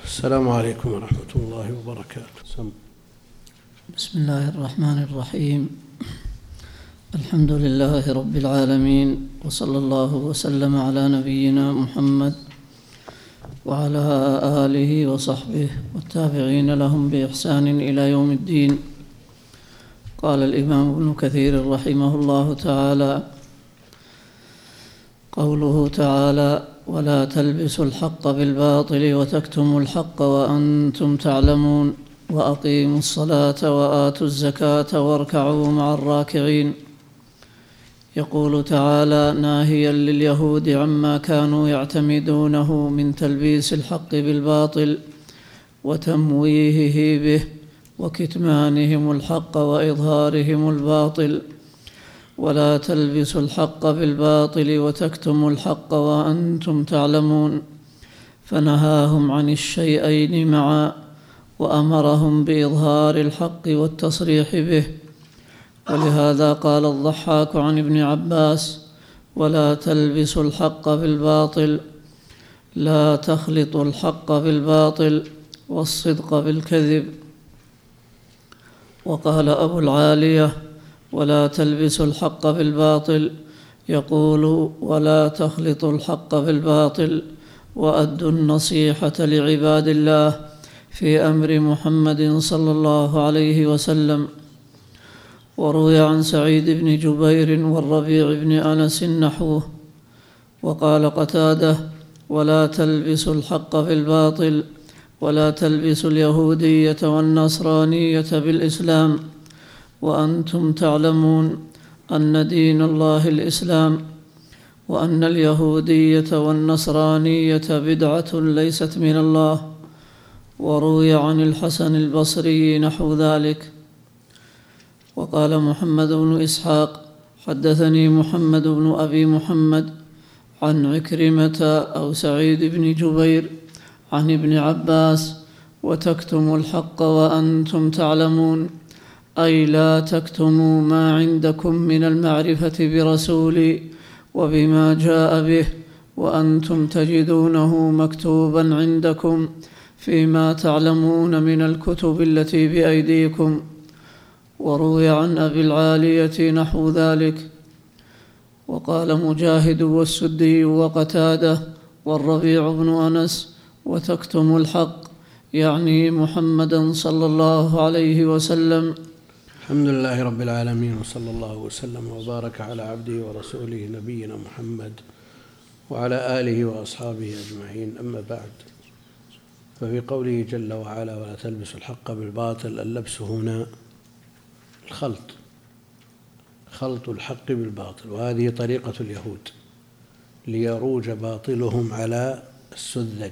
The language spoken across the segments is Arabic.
السلام عليكم ورحمة الله وبركاته. بسم الله الرحمن الرحيم. الحمد لله رب العالمين، وصلى الله وسلم على نبينا محمد وعلى آله وصحبه والتابعين لهم بإحسان إلى يوم الدين. قال الإمام ابن كثير رحمه الله تعالى: قوله تعالى: ولا تلبسوا الحق بالباطل وتكتموا الحق وأنتم تعلمون، وأقيموا الصلاة وآتوا الزكاة واركعوا مع الراكعين. يقول تعالى ناهيا لليهود عما كانوا يعتمدونه من تلبيس الحق بالباطل وتمويهه به وكتمانهم الحق وإظهارهم الباطل. ولا تلبسوا الحق بالباطل وتكتموا الحق وأنتم تعلمون، فنهاهم عن الشيئين معا، وأمرهم بإظهار الحق والتصريح به. ولهذا قال الضحاك عن ابن عباس: ولا تلبسوا الحق بالباطل، لا تخلطوا الحق بالباطل والصدق بالكذب. وقال أبو العالية: ولا تلبسوا الحق بالباطل، يقول: ولا تخلطوا الحق بالباطل، وأدوا النصيحة لعباد الله في أمر محمد صلى الله عليه وسلم. وروي عن سعيد بن جبير والربيع بن أنس نحوه. وقال قتادة: ولا تلبسوا الحق بالباطل، ولا تلبسوا اليهودية والنصرانية بالإسلام، وأنتم تعلمون أن دين الله الإسلام، وأن اليهودية والنصرانية بدعة ليست من الله. وروي عن الحسن البصري نحو ذلك. وقال محمد بن إسحاق: حدثني محمد بن أبي محمد عن عكرمة أو سعيد بن جبير عن ابن عباس: وتكتموا الحق وأنتم تعلمون، أي لا تكتموا ما عندكم من المعرفة برسولي وبما جاء به، وأنتم تجدونه مكتوبا عندكم فيما تعلمون من الكتب التي بأيديكم. وروي عن أبي العالية نحو ذلك. وقال مجاهد والسدي وقتادة والربيع بن أنس: وتكتم الحق، يعني محمدا صلى الله عليه وسلم. الحمد لله رب العالمين، وصلى الله وسلم وبارك على عبده ورسوله نبينا محمد وعلى آله وأصحابه أجمعين. أما بعد، ففي قوله جل وعلا: ولا تلبسوا الحق بالباطل، اللبس هنا خلط الحق بالباطل، وهذه طريقة اليهود ليروج باطلهم على السذج،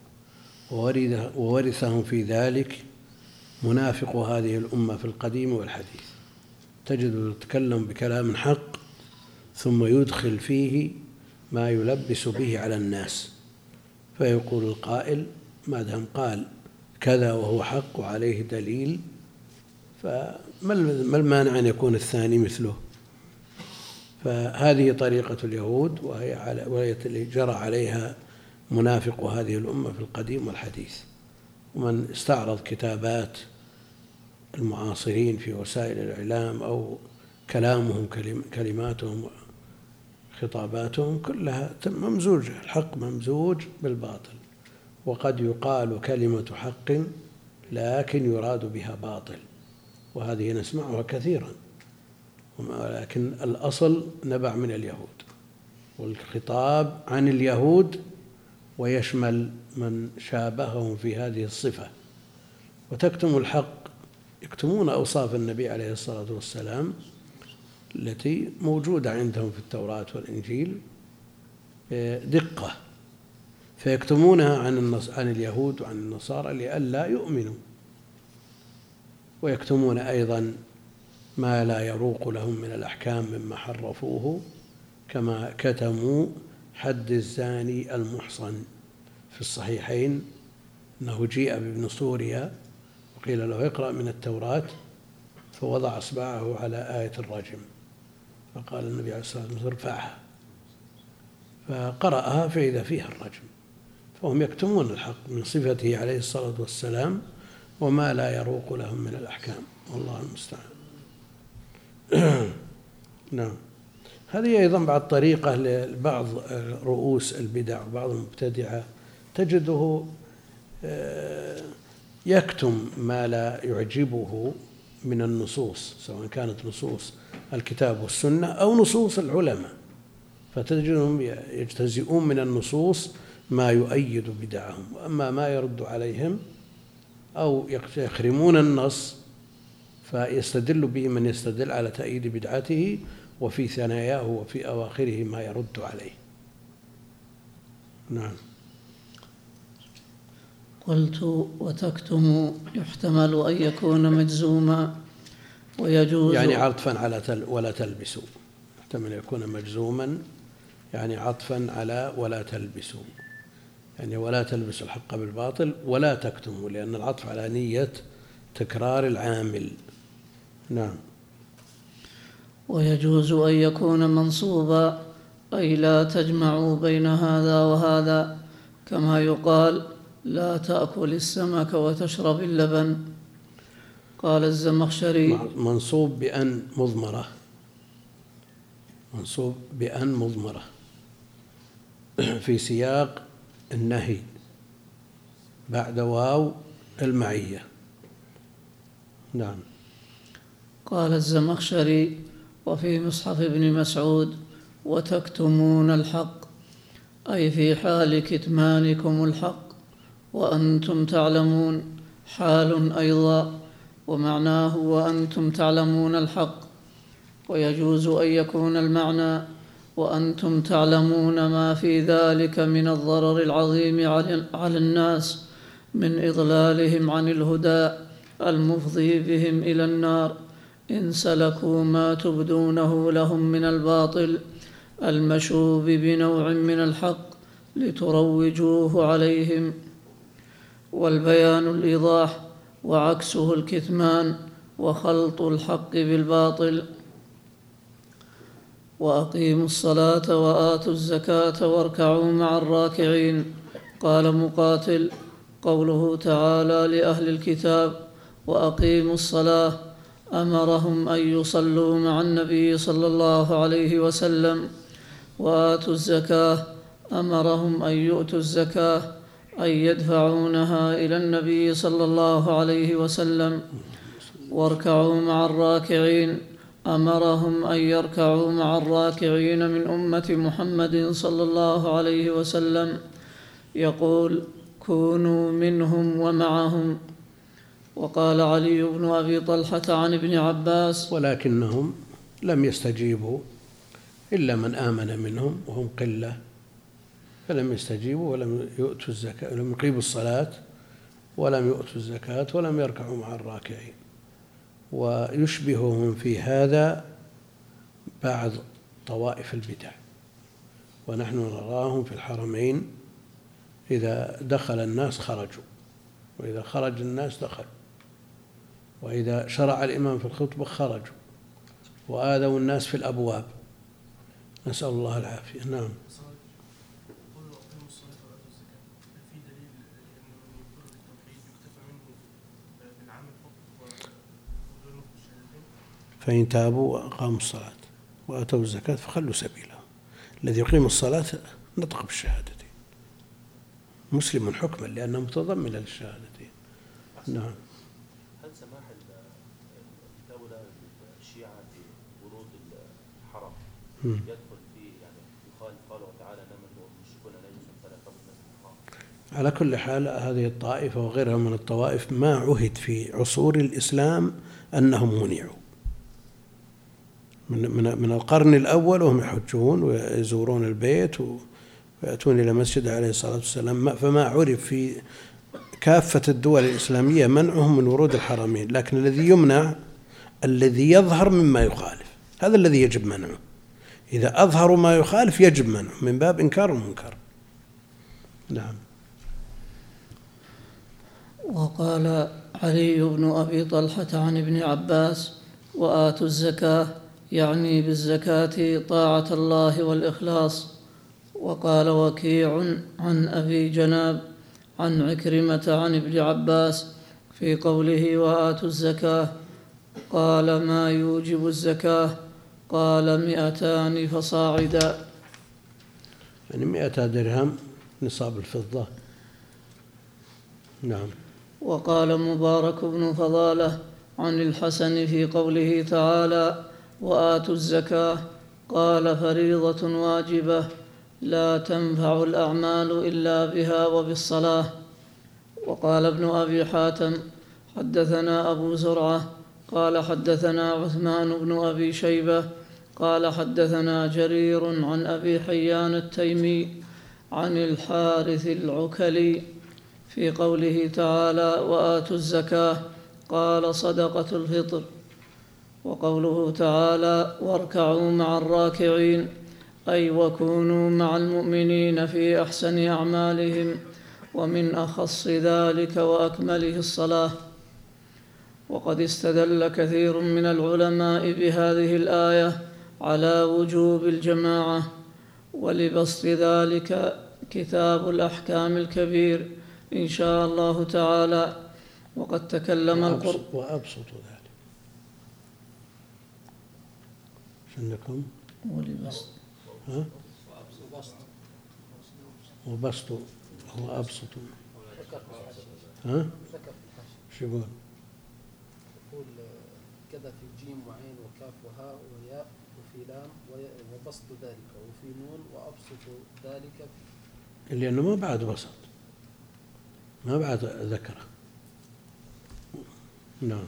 وورثهم في ذلك منافق هذه الأمة في القديم والحديث. تجد يتكلم بكلام حق ثم يدخل فيه ما يلبس به على الناس، فيقول القائل: ما دام قال كذا وهو حق وعليه دليل، فما المانع أن يكون الثاني مثله؟ فهذه طريقة اليهود، وهي جرى عليها منافق هذه الأمة في القديم والحديث. ومن استعرض كتابات المعاصرين في وسائل الإعلام أو كلامهم، كلماتهم خطاباتهم، كلها ممزوجة، الحق ممزوج بالباطل. وقد يقال كلمة حق لكن يراد بها باطل، وهذه نسمعها كثيرا، ولكن الأصل نبع من اليهود، والخطاب عن اليهود ويشمل من شابههم في هذه الصفة. وتكتم الحق، يكتمون أوصاف النبي عليه الصلاة والسلام التي موجودة عندهم في التوراة والإنجيل بدقة، فيكتمونها عن اليهود وعن النصارى لئلا يؤمنوا. ويكتمون أيضا ما لا يروق لهم من الأحكام مما حرفوه، كما كتموا حد الزاني المحصن في الصحيحين، أنه جيء بابن سوريا وقيل له: اقرأ من التوراة، فوضع إصبعه على آية الرجم، فقال النبي عليه الصلاة والسلام: ارفعها، فقرأها فإذا فيها الرجم. فهم يكتمون الحق من صفته عليه الصلاة والسلام وما لا يروق لهم من الأحكام، والله المستعان. نعم. هذه أيضا بعض طريقة لبعض رؤوس البدع وبعض المبتدعة، تجده يكتم ما لا يعجبه من النصوص، سواء كانت نصوص الكتاب والسنة أو نصوص العلماء، فتجدهم يجتزئون من النصوص ما يؤيد بدعهم، وأما ما يرد عليهم أو يخرمون النص فيستدل به من يستدل على تأييد بدعته، وفي ثناياه وفي أواخره ما يرد عليه. نعم. قلت: وتكتم يحتمل أن يكون مجزوما، ويجوز يعني عطفا على ولا تلبسوا، يحتمل أن يكون مجزوما يعني عطفا على ولا تلبسوا، يعني ولا تلبسوا الحق بالباطل ولا تكتموا، لأن العطف على نية تكرار العامل. نعم. ويجوز أن يكون منصوبا، أي لا تجمعوا بين هذا وهذا، كما يقال: لا تأكل السمك وتشرب اللبن. قال الزمخشري: منصوب بأن مضمرة، منصوب بأن مضمرة في سياق النهي بعد واو المعية. نعم. قال الزمخشري: وفي مصحف ابن مسعود: وتكتمون الحق، أي في حال كتمانكم الحق وأنتم تعلمون، حال أيضا، ومعناه وأنتم تعلمون الحق. ويجوز أن يكون المعنى وأنتم تعلمون ما في ذلك من الضرر العظيم على الناس من إضلالهم عن الهدى المفضي بهم إلى النار، إن سلكوا ما تبدونه لهم من الباطل المشوب بنوع من الحق لتروجوه عليهم. والبيان الإيضاح، وعكسه الكتمان وخلط الحق بالباطل. وأقيموا الصلاة وآتوا الزكاة واركعوا مع الراكعين. قال مقاتل: قوله تعالى لأهل الكتاب: وأقيموا الصلاة، أمرهم أن يصلوا مع النبي صلى الله عليه وسلم. وآتوا الزكاة، أمرهم أن يؤتوا الزكاة، أي يدفعونها إلى النبي صلى الله عليه وسلم. واركعوا مع الراكعين، أمرهم أن يركعوا مع الراكعين من أمة محمد صلى الله عليه وسلم، يقول: كونوا منهم ومعهم. وقال علي بن أبي طلحة عن ابن عباس: ولكنهم لم يستجيبوا إلا من آمن منهم وهم قلة، فلم يستجيبوا ولم يؤتوا الزكاة، ولم يقيموا الصلاة ولم يؤتوا الزكاة ولم يركعوا مع الراكعين. ويشبههم في هذا بعض طوائف البدع، ونحن نراهم في الحرمين إذا دخل الناس خرجوا، وإذا خرج الناس دخلوا، وإذا شرع الإمام في الخطبة خرجوا وآذوا الناس في الأبواب، نسأل الله العافية. نعم. فإن تابوا وأقاموا الصلاة وآتوا الزكاة فخلوا سبيلهم. الذي يقيم الصلاة نطق بالشهادتين، مسلم حكما لأنه متضمن للشهادتين. نعم. هل سماح الدولة الشيعة في ورود الحرم يدخل في يعني يخالف قوله تعالى: إنما المشركون نجس فلا تقربوا المسجد الحرام؟ على كل حال هذه الطائفة وغيرها من الطوائف ما عهد في عصور الإسلام أنهم منعوا، من القرن الأول وهم يحجون ويزورون البيت ويأتون إلى مسجد عليه الصلاة والسلام، فما عرف في كافة الدول الإسلامية منعهم من ورود الحرمين. لكن الذي يمنع الذي يظهر مما يخالف، هذا الذي يجب منعه. إذا أظهروا ما يخالف يجب منعه من باب إنكار المنكر. نعم. وقال علي بن أبي طلحة عن ابن عباس: وآتوا الزكاة، يعني بالزكاة طاعة الله والإخلاص. وقال وكيع عن أبي جناب عن عكرمة عن ابن عباس في قوله وآتوا الزكاة قال ما يوجب الزكاة؟ قال 200 فصاعدا. يعني 100 درهم نصاب الفضة. نعم. وقال مبارك بن فضالة عن الحسن في قوله تعالى وآتوا الزكاة قال فريضة واجبة لا تنفع الأعمال إلا بها وبالصلاة. وقال ابن أبي حاتم حدثنا أبو زرعة قال حدثنا عثمان بن أبي شيبة قال حدثنا جرير عن أبي حيان التيمي عن الحارث العكلي في قوله تعالى وآتوا الزكاة قال صدقة الفطر. وقوله تعالى واركعوا مع الراكعين أي وكونوا مع المؤمنين في أحسن أعمالهم، ومن أخص ذلك وأكمله الصلاة. وقد استدل كثير من العلماء بهذه الآية على وجوب الجماعة، ولبسط ذلك كتاب الأحكام الكبير إن شاء الله تعالى. وقد تكلم وأبسط ذلك عندكم ولبسط وبسط هو أبسط. ها؟ شو يقول؟ يقول كذا في جيم وعين وكاف وهاء وياء وفي لام وبسط ذلك وفي نون وأبسط ذلك، لأنه ما بعد وسط، ما بعد ذكره. نعم.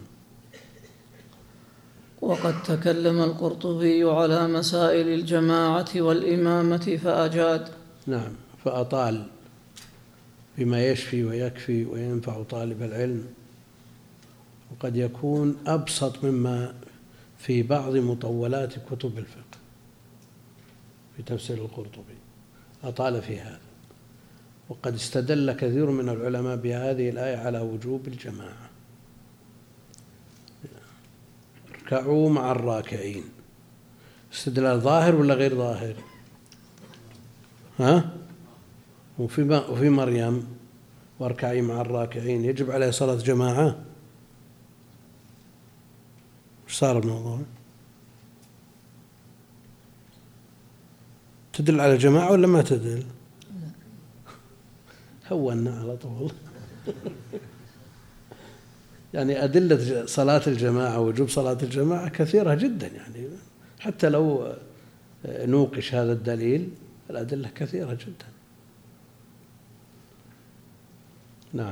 وقد تكلم القرطبي على مسائل الجماعة والإمامة فأجاد. نعم، فأطال بما يشفي ويكفي وينفع طالب العلم، وقد يكون أبسط مما في بعض مطولات كتب الفقه في تفسير القرطبي، أطال في هذا. وقد استدل كثير من العلماء بهذه الآية على وجوب الجماعة. اركعوا مع الراكعين، استدلال ظاهر ولا غير ظاهر؟ ها؟ وفي مريم واركعي مع الراكعين يجب عليه صلاة جماعة. وش صار الموضوع؟ تدل على جماعة ولا ما تدل؟ هونا على طول. يعني أدلة صلاة الجماعة ووجوب صلاة الجماعة كثيرة جدا، يعني حتى لو نوقش هذا الدليل الأدلة كثيرة جدا. نعم.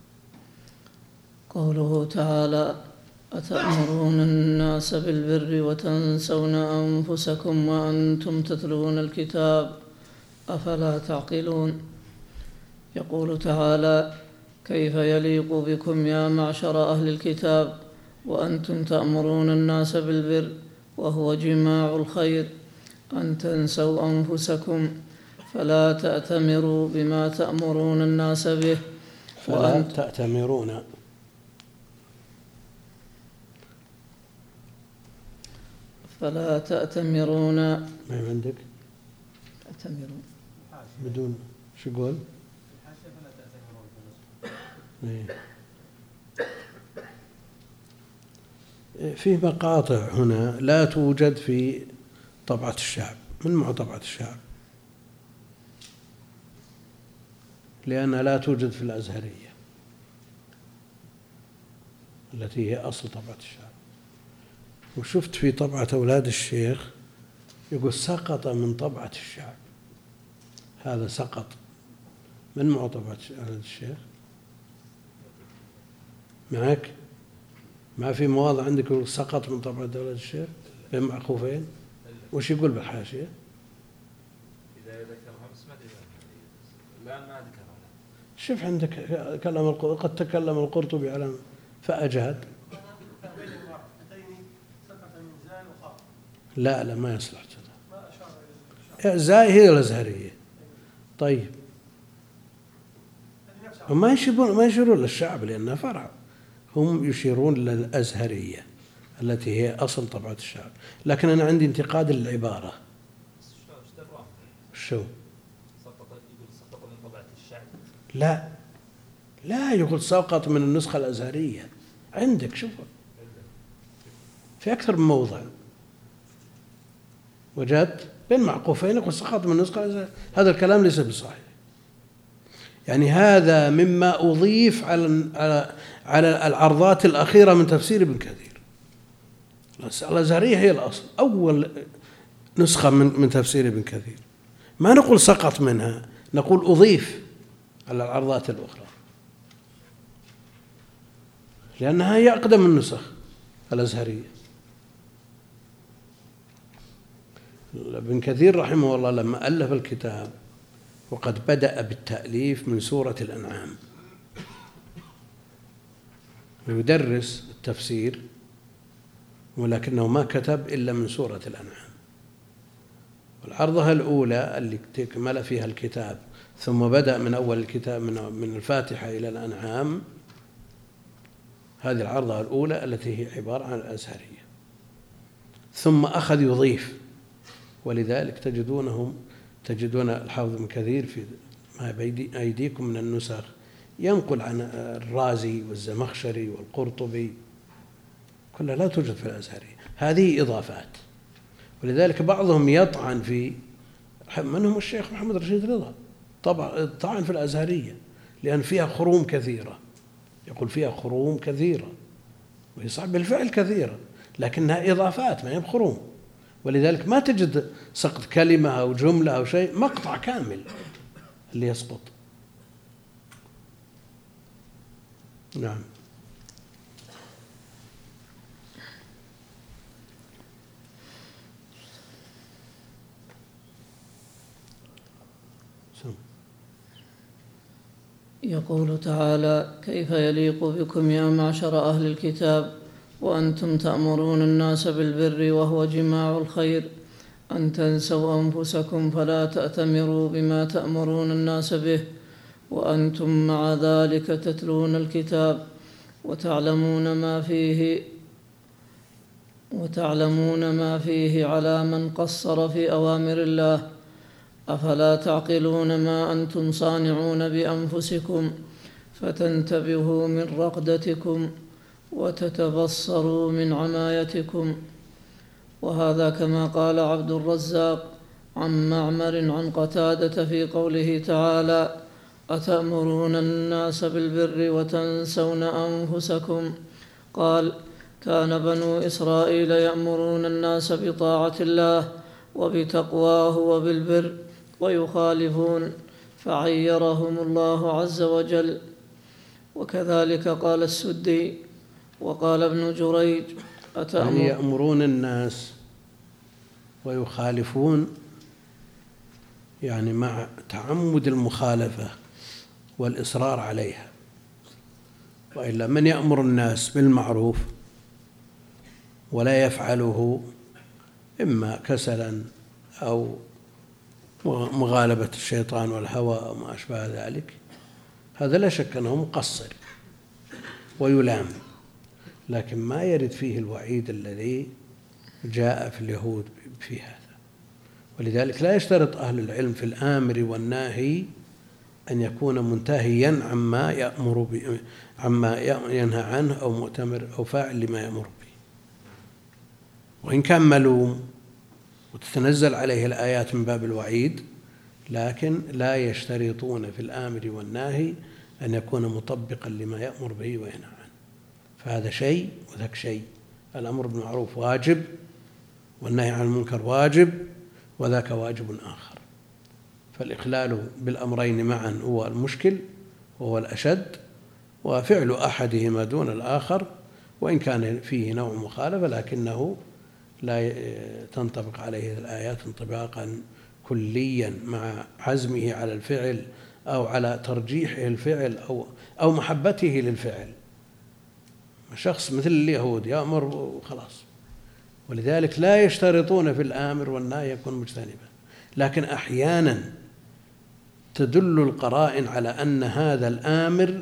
قوله تعالى أتأمرون الناس بالبر وتنسون أنفسكم وأنتم تتلون الكتاب أفلا تعقلون. يقول تعالى كيف يليق بكم يا معشر أهل الكتاب وأنتم تأمرون الناس بالبر وهو جماع الخير أن تنسوا أنفسكم فلا تأتمروا بما تأمرون الناس به. فلا تأتمرون فلا تأتمرون ما عندك تأتمرون بدون شو يقول؟ في مقاطع هنا لا توجد في طبعة الشعب، من مع طبعة الشعب، لأنها لا توجد في الأزهرية التي هي أصل طبعة الشعب. وشفت في طبعة أولاد الشيخ يقول سقط من طبعة الشعب، هذا سقط من مع طبعة أولاد الشيخ. معك؟ ما في مواضع عندك يقول سقط من طبعة أولاد الشيخ بين معقوفين؟ وش يقول بالحاشية؟ إذا ذكرها بس ما أدري الآن ما ذكرها. شوف عندك كلام قد تكلم القرطبي على فأجهد. لا ما يصلح كذا. زاي هي الأزهرية. طيب وما يشيرون للشعب لأنها فرع، هم يشيرون للأزهرية التي هي أصل طبعة الشعب. لكن أنا عندي انتقاد للعبارة. شو لا يقول سقط من النسخة الأزهرية. عندك شوفوا في أكثر من موضع وجدت بين معقوفين يقول سقط من النسخة الأزهرية. هذا الكلام ليس بصحيح. يعني هذا مما أضيف على العرضات الأخيرة من تفسير ابن كثير. الأزهرية هي الأصل، أول نسخة من تفسير ابن كثير. ما نقول سقط منها، نقول أضيف على العرضات الأخرى، لأنها هي أقدم النسخ الأزهرية. ابن كثير رحمه الله لما ألف الكتاب وقد بدأ بالتأليف من سورة الأنعام ويدرس التفسير، ولكنه ما كتب إلا من سورة الأنعام. والعرضة الأولى اللي تكمل فيها الكتاب ثم بدأ من أول الكتاب من الفاتحة إلى الأنعام، هذه العرضة الأولى التي هي عبارة عن الأزهرية. ثم أخذ يضيف، ولذلك تجدون الحافظ ابن كثير في ما بأيديكم من النسخ ينقل عن الرازي والزمخشري والقرطبي، كلها لا توجد في الأزهرية. هذه إضافات. ولذلك بعضهم يطعن في، منهم الشيخ محمد رشيد رضا، طبعا طعن في الأزهرية لأن فيها خروم كثيرة، يقول فيها خروم كثيرة، وهي صعب بالفعل كثيرة لكنها إضافات ما هي بخروم. ولذلك ما تجد سقط كلمة أو جملة أو شيء، مقطع كامل اللي يسقط. نعم. يقول تعالى: كيف يليق بكم يا معشر أهل الكتاب وأنتم تأمرون الناس بالبر وهو جماع الخير أن تنسوا أنفسكم فلا تأتمروا بما تأمرون الناس به وأنتم مع ذلك تتلون الكتاب وتعلمون ما فيه على من قصر في أوامر الله، أفلا تعقلون ما أنتم صانعون بأنفسكم فتنتبهوا من رقدتكم وتتبصروا من عمايتكم. وهذا كما قال عبد الرزاق عن معمر عن قتادة في قوله تعالى: أتأمرون الناس بالبر وتنسون أنفسكم. قال: كان بنو إسرائيل يأمرون الناس بطاعة الله وبتقواه وبالبر ويخالفون فعيرهم الله عز وجل. وكذلك قال السدي وقال ابن جريج: يأمرون الناس ويخالفون، يعني مع تعمد المخالفة والإصرار عليها. وإلا من يأمر الناس بالمعروف ولا يفعله إما كسلا أو مغالبة الشيطان والهوى أو ما أشبه ذلك، هذا لا شك أنه مقصر ويلام، لكن ما يرد فيه الوعيد الذي جاء في اليهود في هذا. ولذلك لا يشترط أهل العلم في الآمر والناهي أن يكون منتهيا عما ينهى عنه أو مؤتمر أو فاعل لما يأمر به، وإن كان ملوم وتتنزل عليه الآيات من باب الوعيد، لكن لا يشترطون في الآمر والناهي أن يكون مطبقا لما يأمر به وينهى عنه. فهذا شيء وذاك شيء. الأمر بالمعروف واجب والنهي عن المنكر واجب، وذاك واجب آخر. فالإخلال بالأمرين معا هو المشكل وهو الأشد، وفعل أحدهما دون الآخر وإن كان فيه نوع مخالفة لكنه لا تنطبق عليه الآيات انطباقا كليا مع عزمه على الفعل أو على ترجيحه الفعل أو محبته للفعل. شخص مثل اليهود يأمر وخلاص. ولذلك لا يشترطون في الآمر والنهي يكون مجتنبا، لكن أحيانا تدل القرائن على أن هذا الآمر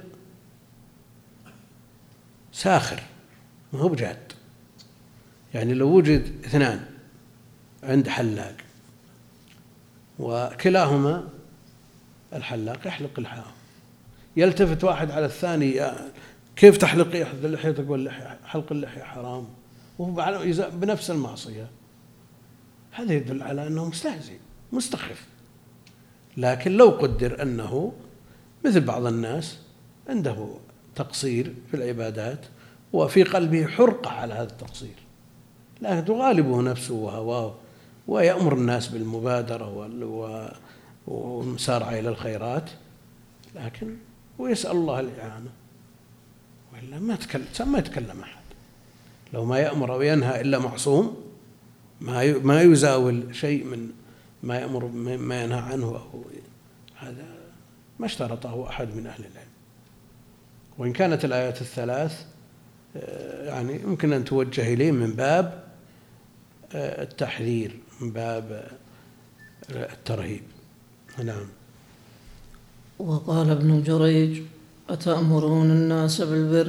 ساخر ما هو بجاد. يعني لو وجد اثنان عند حلاق وكلاهما الحلاق يحلق لحاهم يلتفت واحد على الثاني كيف تحلق اللحية، تقول حلق اللحية حرام وهو بنفس المعصية، هذا يدل على أنه مستهزئ مستخف. لكن لو قدر أنه مثل بعض الناس عنده تقصير في العبادات وفي قلبه حرقة على هذا التقصير، لكن تغالبه نفسه وهواه ويأمر الناس بالمبادرة والمسارعة إلى الخيرات، لكن ويسأل الله الإعانة، وإلا ما يتكلم أحد. لو ما يأمر أو ينهى إلا معصوم، ما يزاول شيء من ما يأمر ما ينهى عنه، أو هذا ما اشترطه أحد من أهل العلم. وإن كانت الآيات الثلاث يعني يمكن أن توجه إليه من باب التحذير، من باب الترهيب. نعم. وقال ابن جريج: أتأمرون الناس بالبر؟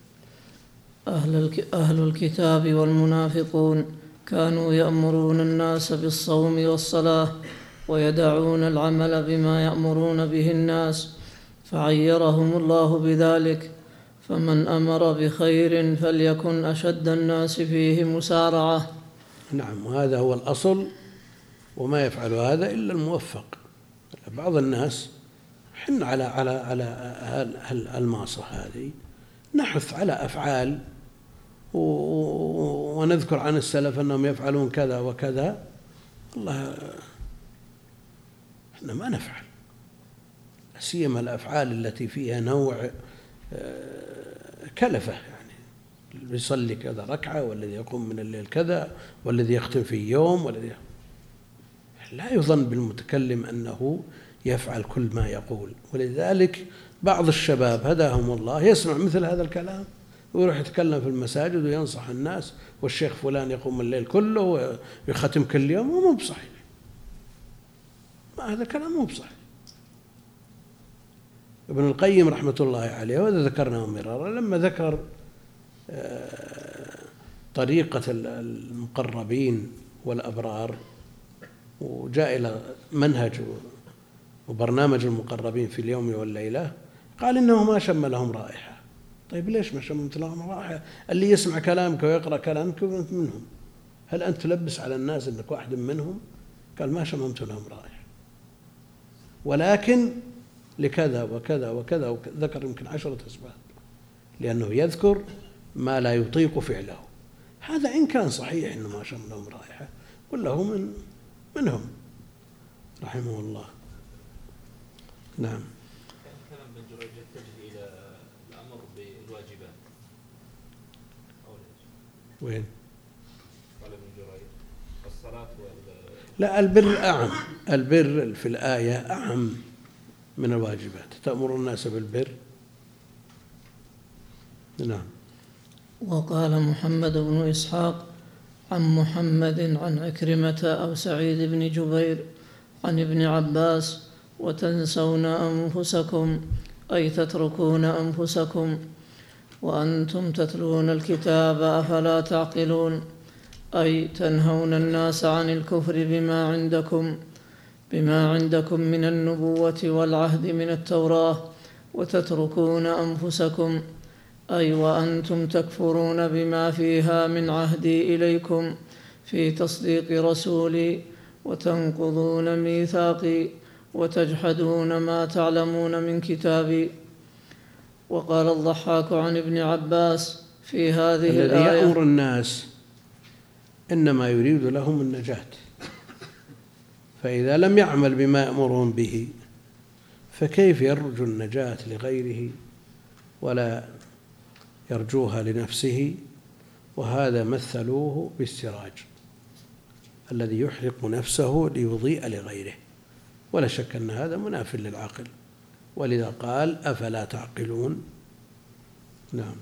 أهل الكتاب والمنافقون كانوا يأمرون الناس بالصوم والصلاة ويدعون العمل بما يأمرون به الناس، فعيرهم الله بذلك: فمن أمر بخير فليكن أشد الناس فيه مسارعة. نعم، وهذا هو الأصل، وما يفعل هذا إلا الموفق. بعض الناس حن على المعصية هذه نحث على أفعال ونذكر عن السلف أنهم يفعلون كذا وكذا، الله احنا ما نفعل، سيما الأفعال التي فيها نوع كلفة، يعني يصلي كذا ركعة، والذي يقوم من الليل كذا، والذي يختم في يوم، لا يظن بالمتكلم أنه يفعل كل ما يقول. ولذلك بعض الشباب هداهم الله يسمع مثل هذا الكلام ويروح يتكلم في المساجد وينصح الناس، والشيخ فلان يقوم الليل كله ويختم كل يوم، ومو بصحيح. ما هذا كلام مو بصحيح. ابن القيم رحمة الله عليه، وهذا ذكرناه مرارا، لما ذكر طريقة المقربين والأبرار وجاء إلى منهج وبرنامج المقربين في اليوم والليلة، قال إنه ما شم لهم رائحة. طيب ليش ما شمت لهم رائحة؟ اللي يسمع كلامك ويقرأ كلامك وأنت منهم، هل أنت تلبس على الناس أنك واحد منهم؟ قال ما شممت لهم رائحة، ولكن لكذا وكذا وكذا، ذكر يمكن 10 أسباب، لأنه يذكر ما لا يطيق فعله. هذا إن كان صحيح إنه ما شم لهم رائحة، ولا هو منهم رحمه الله. نعم. كلام ابن جريج يتجه إلى الأمر بالواجبات أو وين؟ قال ابن جريج الصلاة لا، البر أعم، البر في الآية أعم من الواجبات. تأمر الناس بالبر. نعم. وقال محمد بن إسحاق عن محمد عن عكرمة أو سعيد بن جبير عن ابن عباس: وتنسون أنفسكم، أي تتركون أنفسكم، وأنتم تتلون الكتاب أفلا تعقلون، أي تنهون الناس عن الكفر بما عندكم من النبوة والعهد من التوراة، وتتركون أنفسكم، أي وأنتم تكفرون بما فيها من عهدي إليكم في تصديق رسولي، وتنقضون ميثاقي، وتجحدون ما تعلمون من كتابي. وقال الضحاك عن ابن عباس في هذه الآية: الذي يأمر الناس إنما يريد لهم النجاة، فإذا لم يعمل بما يأمرهم به فكيف يرجو النجاة لغيره ولا يرجوها لنفسه؟ وهذا مثلوه بالسراج الذي يحرق نفسه ليضيء لغيره، ولا شك أن هذا مناف للعقل، ولذا قال أفلا تعقلون. نعم.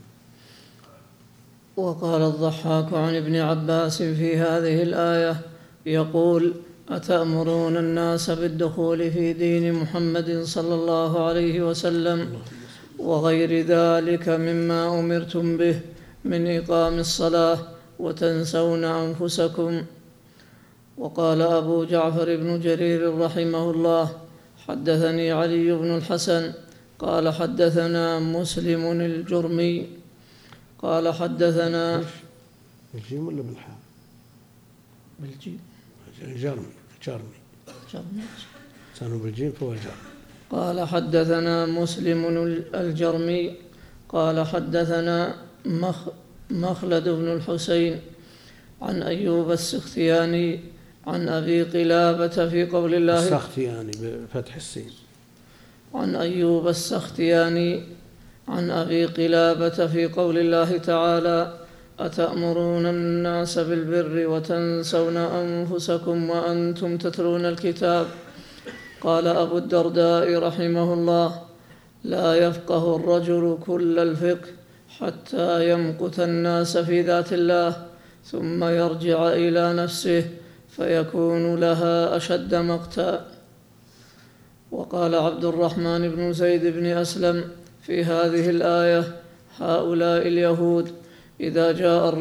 وقال الضحاك عن ابن عباس في هذه الآية يقول: أتأمرون الناس بالدخول في دين محمد صلى الله عليه وسلم وغير ذلك مما أمرتم به من إقام الصلاة، وتنسون أنفسكم. وقال أبو جعفر بن جرير رحمه الله: حدثني علي بن الحسن قال حدثنا مسلم الجرمي قال حدثنا بالجيم ولا بالحاء؟ بالجيم. جرمي كانوا بالجيم فهو جرمي. قال حدثنا مسلم الجرمي قال حدثنا مخلد بن الحسين عن أيوب السختياني عن أبي قلابة في قول الله السختياني بفتح السين. عن أيوب السختياني عن أبي قلابة في قول الله تعالى أتأمرون الناس بالبر وتنسون أنفسكم وأنتم تتلون الكتاب. قال أبو الدرداء رحمه الله لا يفقه الرجل كل الفقه حتى يمقت الناس في ذات الله ثم يرجع إلى نفسه فيكون لها أشد مقتا. وقال عبد الرحمن بن زيد بن أسلم في هذه الآية هؤلاء اليهود إذا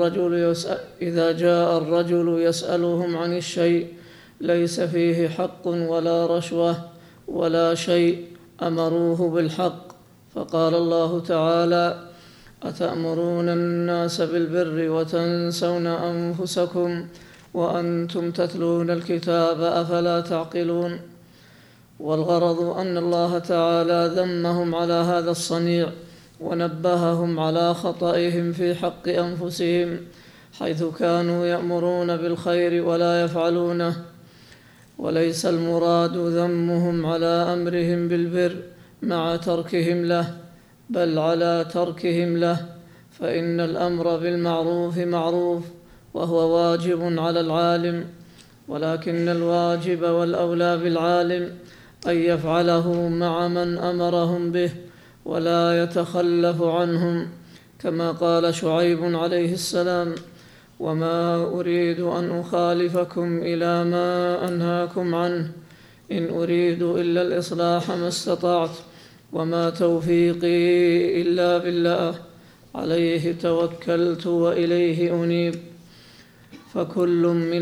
جاء الرجل يسألهم عن الشيء ليس فيه حق ولا رشوة ولا شيء أمروه بالحق. فقال الله تعالى أتأمرون الناس بالبر وتنسون أنفسكم وأنتم تتلون الكتاب أفلا تعقلون. والغرض أن الله تعالى ذمهم على هذا الصنيع ونبههم على خطئهم في حق أنفسهم حيث كانوا يأمرون بالخير ولا يفعلونه. وليس المراد ذمهم على أمرهم بالبر مع تركهم له بل على تركهم له، فإن الأمر بالمعروف معروف وهو واجب على العالم، ولكن الواجب والأولى بالعالم أن يفعله مع من أمرهم به ولا يتخلف عنهم، كما قال شعيب عليه السلام وما أريد أن أخالفكم إلى ما أنهاكم عنه إن أريد إلا الإصلاح ما استطعت وما توفيقي إلا بالله عليه توكلت وإليه أنيب. فكل من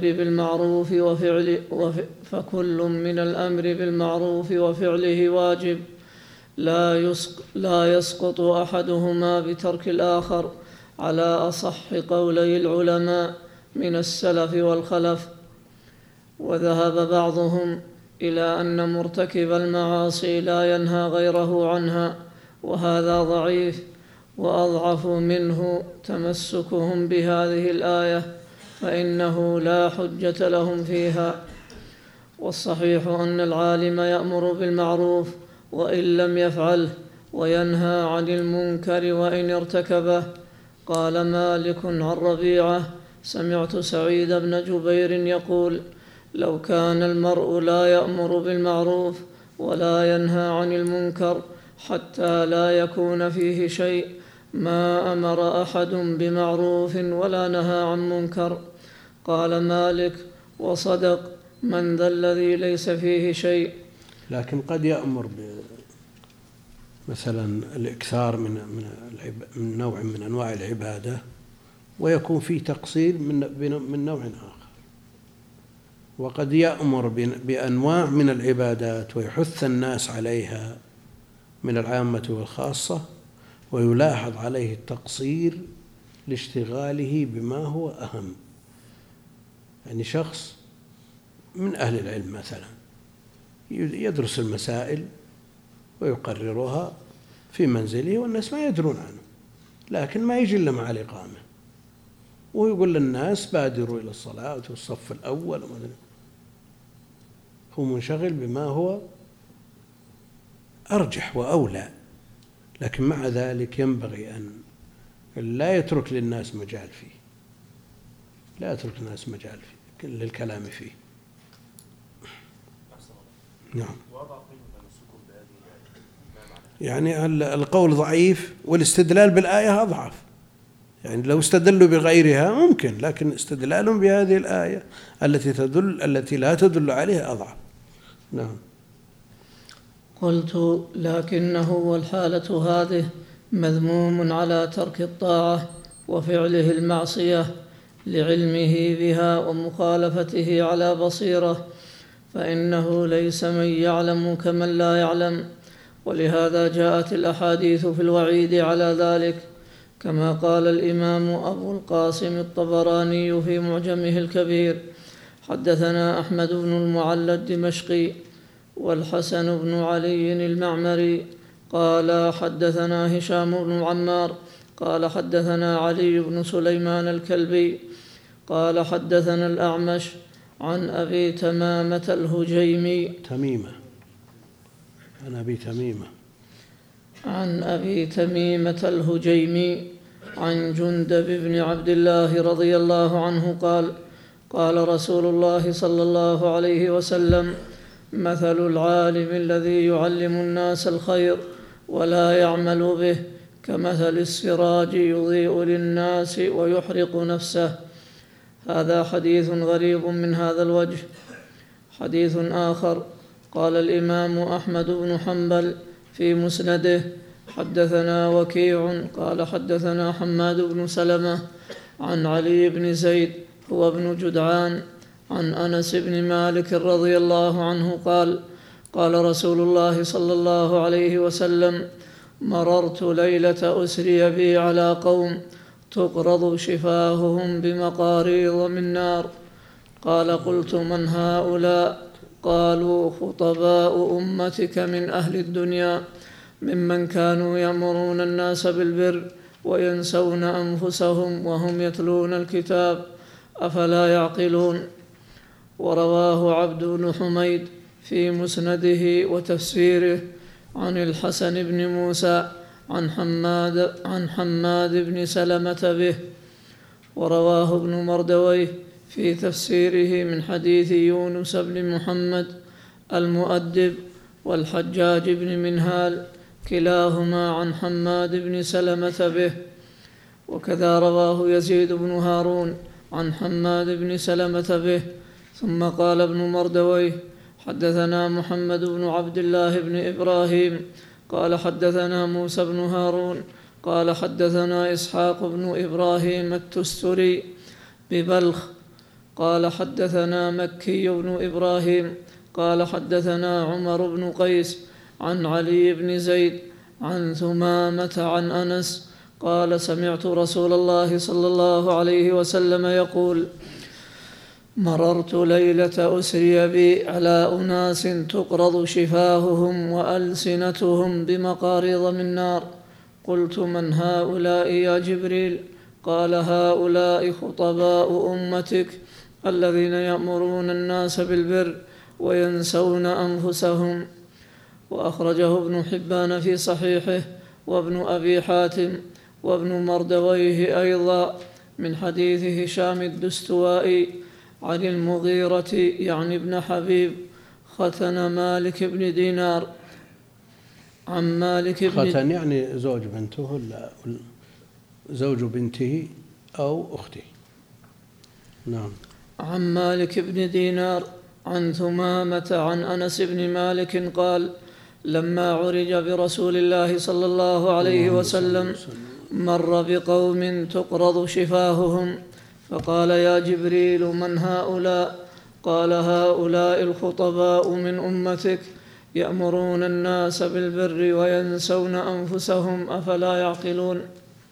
الأمر بالمعروف وفعله واجب لا يسقط أحدهما بترك الآخر على أصح قولي العلماء من السلف والخلف. وذهب بعضهم إلى أن مرتكب المعاصي لا ينهى غيره عنها، وهذا ضعيف، وأضعف منه تمسكهم بهذه الآية فإنه لا حجة لهم فيها. والصحيح أن العالم يأمر بالمعروف وإن لم يفعله وينهى عن المنكر وإن ارتكبه. قال مالك عن ربيعة سمعت سعيد بن جبير يقول لو كان المرء لا يأمر بالمعروف ولا ينهى عن المنكر حتى لا يكون فيه شيء ما أمر أحد بمعروف ولا نهى عن منكر. قال مالك وصدق من ذا الذي ليس فيه شيء. لكن قد يأمر مثلا الإكثار من نوع من أنواع العبادة ويكون فيه تقصير من نوع آخر، وقد يأمر بأنواع من العبادات ويحث الناس عليها من العامة والخاصة ويلاحظ عليه التقصير لاشتغاله بما هو أهم. يعني شخص من أهل العلم مثلا يدرس المسائل ويقررها في منزله والناس ما يدرون عنه، لكن ما يجي إلا مع الإقامة ويقول للناس بادروا إلى الصلاة والصف الأول، هو منشغل بما هو أرجح وأولى. لكن مع ذلك ينبغي أن لا يترك للناس مجال فيه، لا يترك الناس مجال فيه للكلام فيه. نعم. يعني القول ضعيف والاستدلال بالآية أضعف. يعني لو استدلوا بغيرها ممكن، لكن استدلالهم بهذه الآية التي لا تدل عليها أضعف. نعم. قلت لكنه والحالة هذه مذموم على ترك الطاعة وفعله المعصية لعلمه بها ومخالفته على بصيرة، فإنه ليس من يعلم كمن لا يعلم، ولهذا جاءت الأحاديث في الوعيد على ذلك، كما قال الإمام أبو القاسم الطبراني في معجمه الكبير: حدثنا أحمد بن المعلى الدمشقي والحسن بن علي المعمري قال حدثنا هشام بن عمار قال حدثنا علي بن سليمان الكلبي قال حدثنا الأعمش عن أبي تمامة الهجيمي عن أبي تميمة الهجيمي عن جندب بن عبد الله رضي الله عنه قال: قال رسول الله صلى الله عليه وسلم: مثل العالم الذي يعلم الناس الخير ولا يعمل به كمثل السراج يضيء للناس ويحرق نفسه. هذا حديث غريب من هذا الوجه. حديث آخر: قال الإمام أحمد بن حنبل في مسنده: حدثنا وكيع قال حدثنا حماد بن سلمة عن علي بن زيد هو ابن جدعان عن أنس بن مالك رضي الله عنه قال: قال رسول الله صلى الله عليه وسلم: مررت ليلة أسري بي على قوم تقرض شفاههم بمقاريض من نار. قال: قلت: من هؤلاء؟ قالوا: خطباء أمتك من أهل الدنيا، ممن كانوا يأمرون الناس بالبر وينسون أنفسهم وهم يتلون الكتاب، أفلا يعقلون. ورواه عبد بن حميد في مسنده وتفسيره عن الحسن بن موسى عن حماد بن سلمة به. ورواه ابن مردويه في تفسيره من حديث يونس بن محمد المؤدب والحجاج بن منهال كلاهما عن حماد بن سلمة به. وكذا رواه يزيد بن هارون عن حماد بن سلمة به. ثم قال ابن مردويه: حدثنا محمد بن عبد الله بن إبراهيم قال حدثنا موسى بن هارون قال حدثنا إسحاق بن إبراهيم التستري ببلخ قال حدثنا مكي بن إبراهيم قال حدثنا عمر بن قيس عن علي بن زيد عن ثمامة عن أنس قال: سمعت رسول الله صلى الله عليه وسلم يقول: مررت ليلة أسري بي على أناس تقرض شفاههم وألسنتهم بمقاريض من نار. قلت: من هؤلاء يا جبريل؟ قال: هؤلاء خطباء أمتك الذين يأمرون الناس بالبر وينسون أنفسهم. وأخرجه ابن حبان في صحيحه وابن أبي حاتم وابن مردويه أيضا من حديث هشام الدستوائي عن المغيرة يعني ابن حبيب ختن مالك بن دينار عن مالك بن ختن يعني زوج بنته ولا زوج بنته أو أخته. نعم. عن مالك بن دينار عن ثمامة عن أنس بن مالك قال: لما عرج برسول الله صلى الله عليه وسلم مر بقوم تقرض شفاههم فقال: يا جبريل من هؤلاء؟ قال: هؤلاء الخطباء من أمتك يأمرون الناس بالبر وينسون أنفسهم، أفلا يعقلون.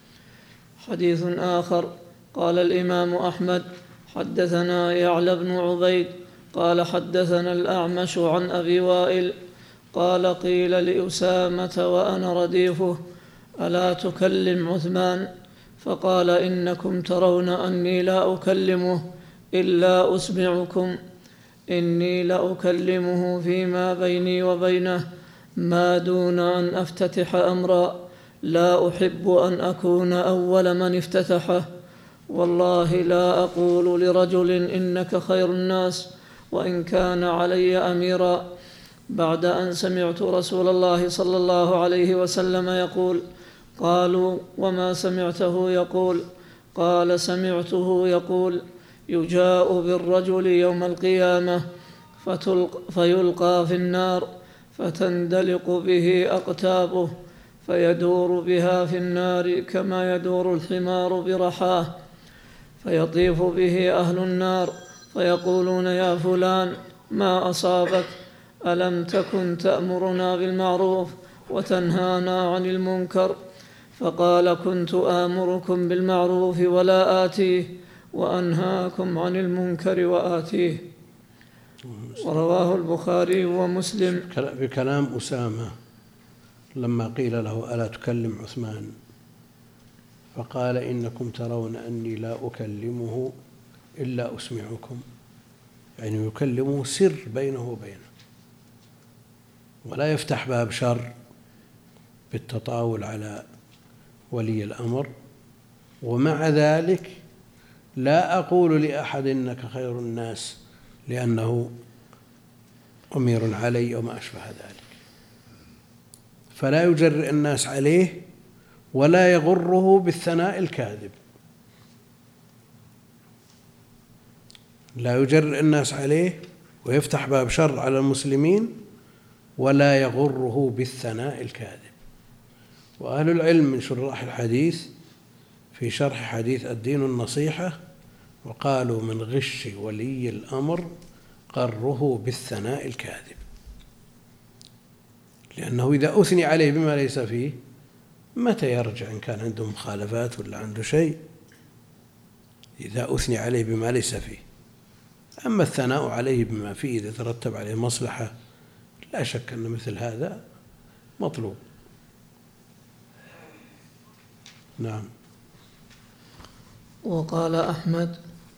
حديث آخر: قال الإمام أحمد: حدثنا يعلى بن عبيد قال حدثنا الأعمش عن أبي وائل قال: قيل لأسامة وأنا رديفه: ألا تكلم عثمان؟ فقال: إنكم ترون أني لا أكلمه إلا أسمعكم، إني لأكلمه فيما بيني وبينه ما دون أن أفتتح أمرا، لا أحب أن أكون أول من افتتحه. والله لا أقول لرجل إنك خير الناس وإن كان علي أميرا، بعد أن سمعت رسول الله صلى الله عليه وسلم يقول. قالوا: وما سمعته يقول؟ قال: سمعته يقول: يجاء بالرجل يوم القيامة فيلقى في النار فتندلق به أقتابه فيدور بها في النار كما يدور الحمار برحاه، فيطيف به أهل النار فيقولون: يا فلان ما أصابك؟ ألم تكن تأمرنا بالمعروف وتنهانا عن المنكر. فقال: كنت آمركم بالمعروف ولا آتيه، وأنهاكم عن المنكر وآتيه. ورواه البخاري ومسلم. بكلام أسامة لما قيل له: ألا تكلم عثمان؟ فقال: إنكم ترون أني لا أكلمه إلا أسمعكم، يعني يكلمه سر بينه وبينه، ولا يفتح باب شر بالتطاول على ولي الأمر. ومع ذلك لا أقول لأحد إنك خير الناس لأنه أمير علي وما أشبه ذلك. فلا يجرئ الناس عليه ولا يغره بالثناء الكاذب، لا يجرئ الناس عليه ويفتح باب شر على المسلمين ولا يغره بالثناء الكاذب. وأهل العلم من شراح الحديث في شرح حديث الدين النصيحة وقالوا: من غش ولي الأمر قره بالثناء الكاذب، لأنه إذا أثني عليه بما ليس فيه متى يرجع إن كان عنده مخالفات ولا عنده شيء؟ إذا أثني عليه بما ليس فيه. أما الثناء عليه بما فيه إذا ترتب عليه مصلحة لا شك أن مثل هذا مطلوب. نعم. وقال أحمد: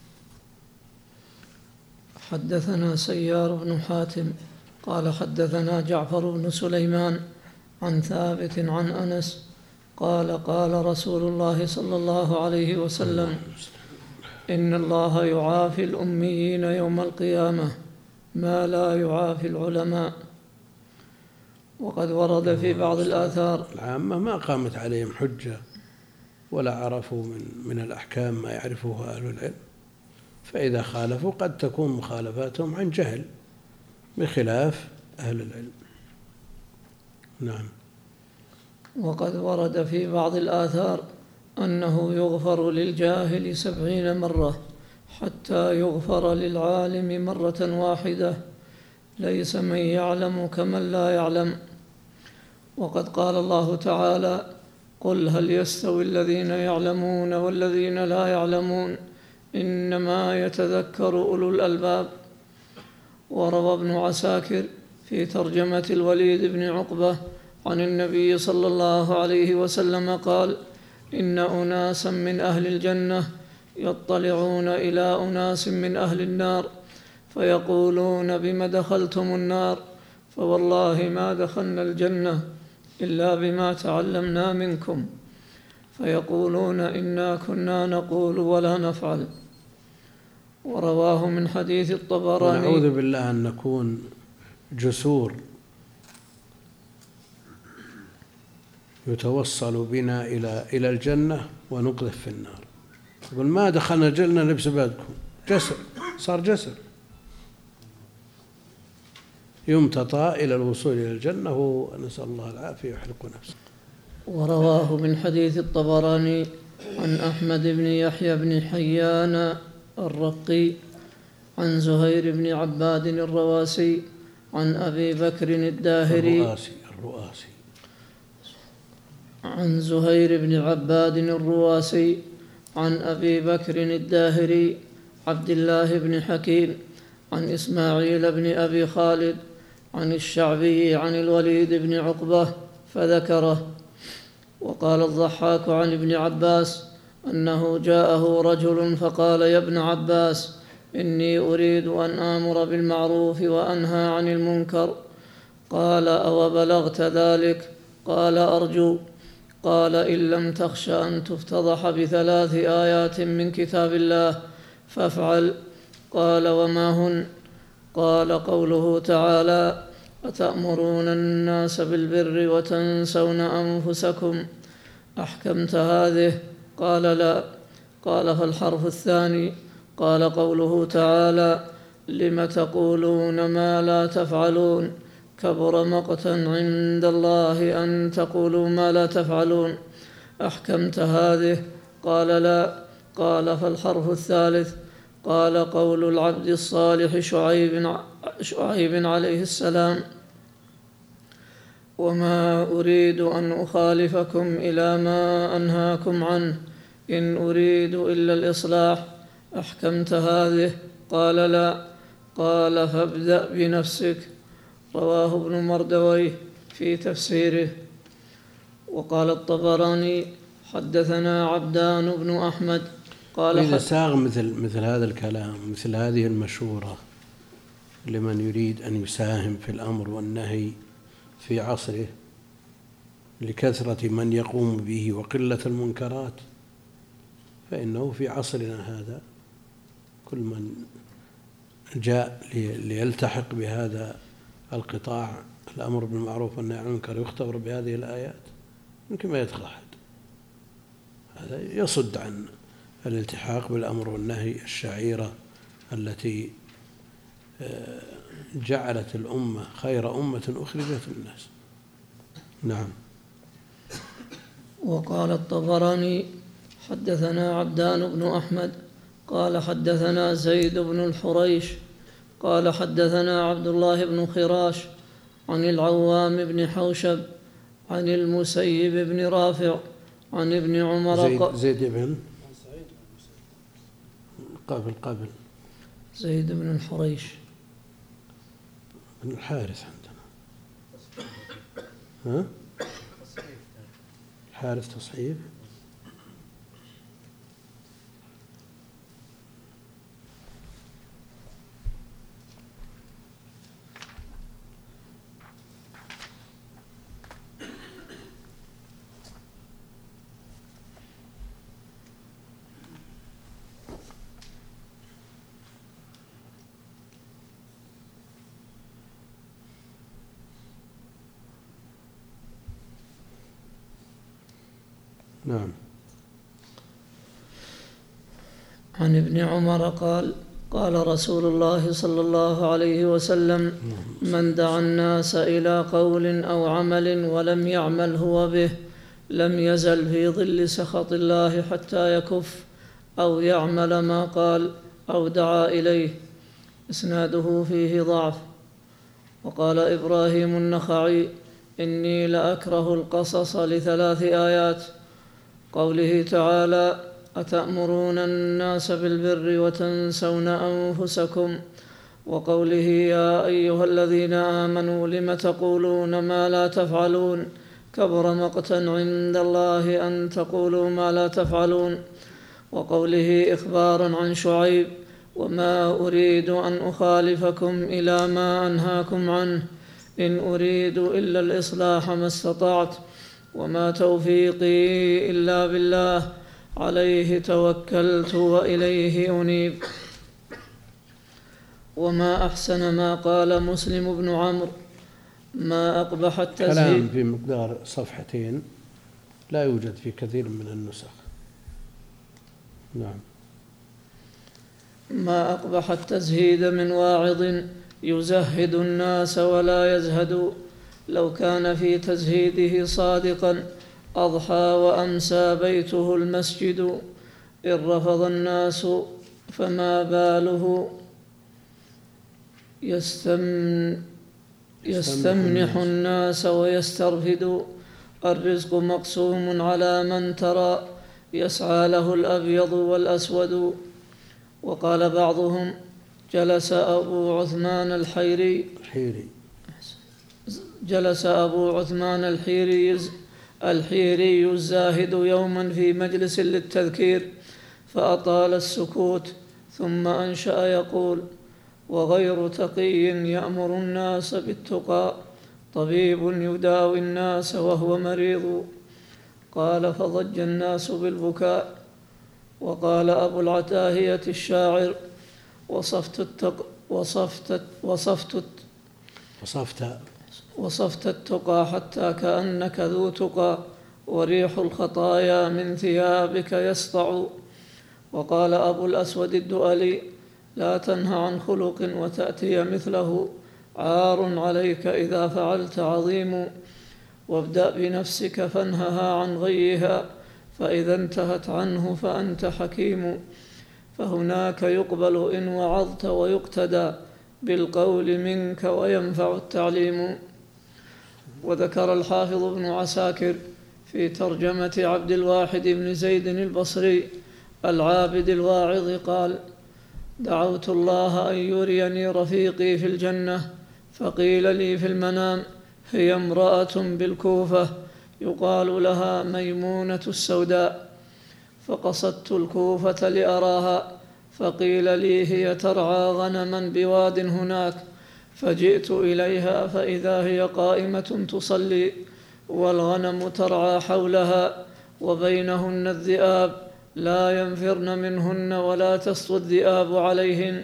حدثنا سيار بن حاتم قال حدثنا جعفر بن سليمان عن ثابت عن أنس قال: قال رسول الله صلى الله عليه وسلم: إن الله يعافي الأميين يوم القيامة ما لا يعافي العلماء. وقد ورد في بعض الآثار العامة ما قامت عليهم حجة ولا عرفوا من الأحكام ما يعرفه أهل العلم، فإذا خالفوا قد تكون مخالفاتهم عن جهل بخلاف أهل العلم. نعم. وقد ورد في بعض الآثار أنه يغفر للجاهل 70 مرة حتى يغفر للعالم مرة واحدة، ليس من يعلم كمن لا يعلم. وقد قال الله تعالى: قل هل يستوي الذين يعلمون والذين لا يعلمون إنما يتذكر أولو الألباب. وروى ابن عساكر في ترجمة الوليد بن عقبة عن النبي صلى الله عليه وسلم قال: إن أناسا من أهل الجنة يطلعون إلى أناس من أهل النار فيقولون: بما دخلتم النار؟ فوالله ما دخلنا الجنة إلا بما تعلمنا منكم. فيقولون: إنا كنا نقول ولا نفعل. ورواه من حديث الطبراني. ونعوذ بالله أن نكون جسور يتوصل بنا إلى الجنة ونقذف في النار. يقول: ما دخلنا الجنة إلا بسببكم. جسر، صار جسر يمتطى إلى الوصول إلى الجنة، ونسأل الله العافية يحرق نفسه. ورواه من حديث الطبراني عن أحمد بن يحيى بن حيان الرقي عن زهير بن عباد الرواسي عن أبي بكر الداهري عن زهير بن عباد الرواسي عن أبي بكر الداهري عبد الله بن حكيم عن إسماعيل بن أبي خالد عن الشعبي عن الوليد بن عقبة فذكره. وقال الضحاك عن ابن عباس أنه جاءه رجل فقال: يا ابن عباس، إني أريد أن آمر بالمعروف وأنهى عن المنكر. قال: أو بلغت ذلك؟ قال: أرجو. قال: إن لم تخش أن تفتضح ب3 آيات من كتاب الله فافعل. قال: وما هن؟ قال: قوله تعالى: أتأمرون الناس بالبر وتنسون أنفسكم، أحكمت هذه؟ قال: لا. قال: فالحرف الثاني؟ قال: قوله تعالى: لم تقولون ما لا تفعلون، كبر مقتا عند الله أن تقولوا ما لا تفعلون، أحكمت هذه؟ قال: لا. قال: فالحرف الثالث؟ قال: قول العبد الصالح شعيب عليه السلام: وما أريد أن أخالفكم إلى ما أنهاكم عنه إن أريد إلا الإصلاح أحكمت هذه؟ قال لا. قال فابدأ بنفسك. رواه ابن مردويه في تفسيره. وقال الطبراني حدثنا عبدان بن أحمد قال إذا ساغ مثل هذا الكلام، مثل هذه المشورة لمن يريد أن يساهم في الأمر والنهي في عصره لكثرة من يقوم به وقلة المنكرات، فإنه في عصرنا هذا كل من جاء ليلتحق بهذا القطاع الأمر بالمعروف والنهي عن المنكر يختبر بهذه الآيات يمكن ما يدخل أحد. هذا يصد عن الالتحاق بالأمر والنهي، الشعيرة التي جعلت الأمة خير أمة أخرجت للناس. نعم. وقال الطبراني حدثنا عبدان بن أحمد قال حدثنا زيد بن الحريش قال حدثنا عبد الله بن خراش عن العوام بن حوشب عن المسيب بن رافع عن ابن عمر زيد بن قبل زيد بن الحريش بن الحارث عندنا. ها؟ الحارث تصحيف. نعم. عن ابن عمر قال قال رسول الله صلى الله عليه وسلم من دعا الناس إلى قول أو عمل ولم يعمل هو به لم يزل في ظل سخط الله حتى يكف أو يعمل ما قال أو دعا إليه. إسناده فيه ضعف. وقال إبراهيم النخعي إني لأكره القصص ل3 آيات: قوله تعالى أتأمرون الناس بالبر وتنسون أنفسكم، وقوله يا أيها الذين آمنوا لم تقولون ما لا تفعلون كبر مقتا عند الله أن تقولوا ما لا تفعلون، وقوله إخبارا عن شعيب وما أريد أن أخالفكم إلى ما أنهاكم عنه إن أريد إلا الإصلاح ما استطعت وما توفيقي إلا بالله عليه توكلت وإليه أنيب. وما أحسن ما قال مسلم بن عمرو ما أقبح التزهيد. كلام في مقدار صفحتين لا يوجد في كثير من النسخ. نعم. ما أقبح التزهيد من واعظ يزهد الناس ولا يزهد، لو كان في تزهيده صادقا أضحى وأمسى بيته المسجد، إن رفض الناس فما باله يستمنح الناس ويسترفد، الرزق مقسوم على من ترى يسعى له الأبيض والأسود. وقال بعضهم جلس أبو عثمان الحيري الزاهد يوما في مجلس للتذكير فأطال السكوت، ثم أنشأ يقول: وغير تقي يأمر الناس بالتقى، طبيب يداوي الناس وهو مريض. قال فضج الناس بالبكاء. وقال أبو العتاهية الشاعر: وصفت التقى حتى كأنك ذو تقى، وريح الخطايا من ثيابك يسطع. وقال أبو الأسود الدؤلي: لا تنه عن خلق وتأتي مثله، عار عليك إذا فعلت عظيم. وابدأ بنفسك فانهها عن غيها، فإذا انتهت عنه فأنت حكيم. فهناك يقبل إن وعظت ويقتدى بالقول منك وينفع التعليم. وذكر الحافظ ابن عساكر في ترجمة عبد الواحد بن زيد البصري العابد الواعظ قال: دعوت الله أن يريني رفيقي في الجنة، فقيل لي في المنام: هي امرأة بالكوفة يقال لها ميمونة السوداء، فقصدت الكوفة لأراها، فقيل لي: هي ترعى غنما بواد هناك، فجئت إليها فإذا هي قائمة تصلي، والغنم ترعى حولها، وبينهن الذئاب لا ينفرن منهن ولا تسطو الذئاب عليهن.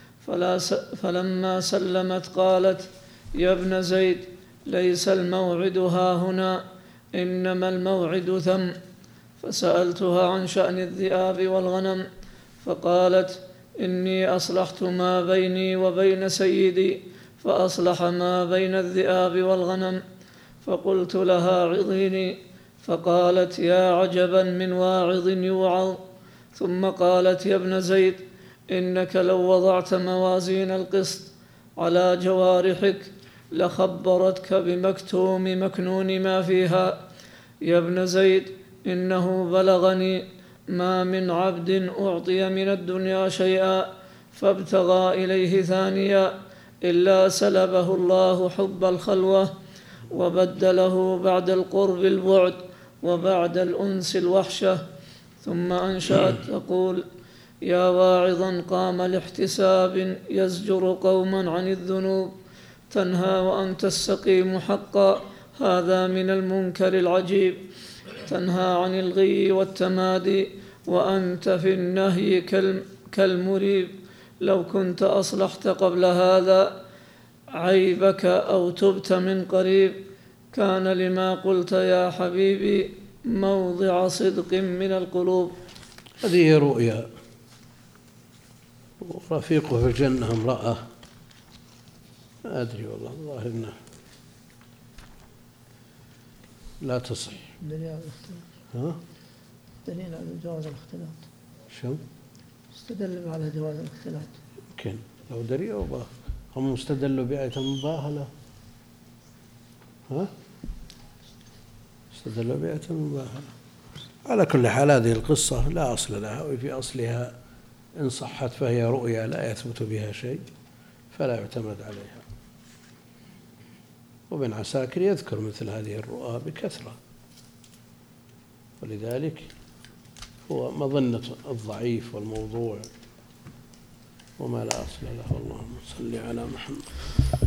فلما سلمت قالت: يا ابن زيد، ليس الموعد هاهنا، إنما الموعد ثم. فسألتها عن شأن الذئاب والغنم، فقالت: إني أصلحت ما بيني وبين سيدي، فأصلح ما بين الذئاب والغنم. فقلت لها: عظيني. فقالت: يا عجبا من واعظ يوعظ. ثم قالت: يا ابن زيد، إنك لو وضعت موازين القسط على جوارحك لخبرتك بمكتوم مكنون ما فيها. يا ابن زيد، إنه بلغني ما من عبد أعطي من الدنيا شيئا فابتغى إليه ثانيا إلا سلبه الله حب الخلوة، وبدله بعد القرب البعد، وبعد الأنس الوحشة. ثم أنشأت تقول: يا واعظا قام لاحتساب يزجر قوما عن الذنوب، تنهى وأنت السقيم حقا، هذا من المنكر العجيب. تنهى عن الغي والتمادي وأنت في النهي كالمريب. لو كنت أصلحت قبل هذا عيبك أو تبت من قريب، كان لما قلت يا حبيبي موضع صدق من القلوب. هذه رؤيا، ورفيقه في الجنة امرأة، ما أدري والله، الله إنه لا تصح. دليل على الاختلاط. ها؟ دليل على جواز الاختلاط. شو؟ استدل على جواز الاختلاط. يمكن لو دليل هم استدلوا بآية مباهلة. ها؟ استدلوا بآية مباهلة. على كل حال هذه القصة لا أصل لها، وفي أصلها إن صحت فهي رؤيا لا يثبت بها شيء فلا يعتمد عليها. وابن عساكر يذكر مثل هذه الرؤى بكثرة، ولذلك هو مظنة الضعيف والموضوع وما لا أصل له. اللهم صل على محمد.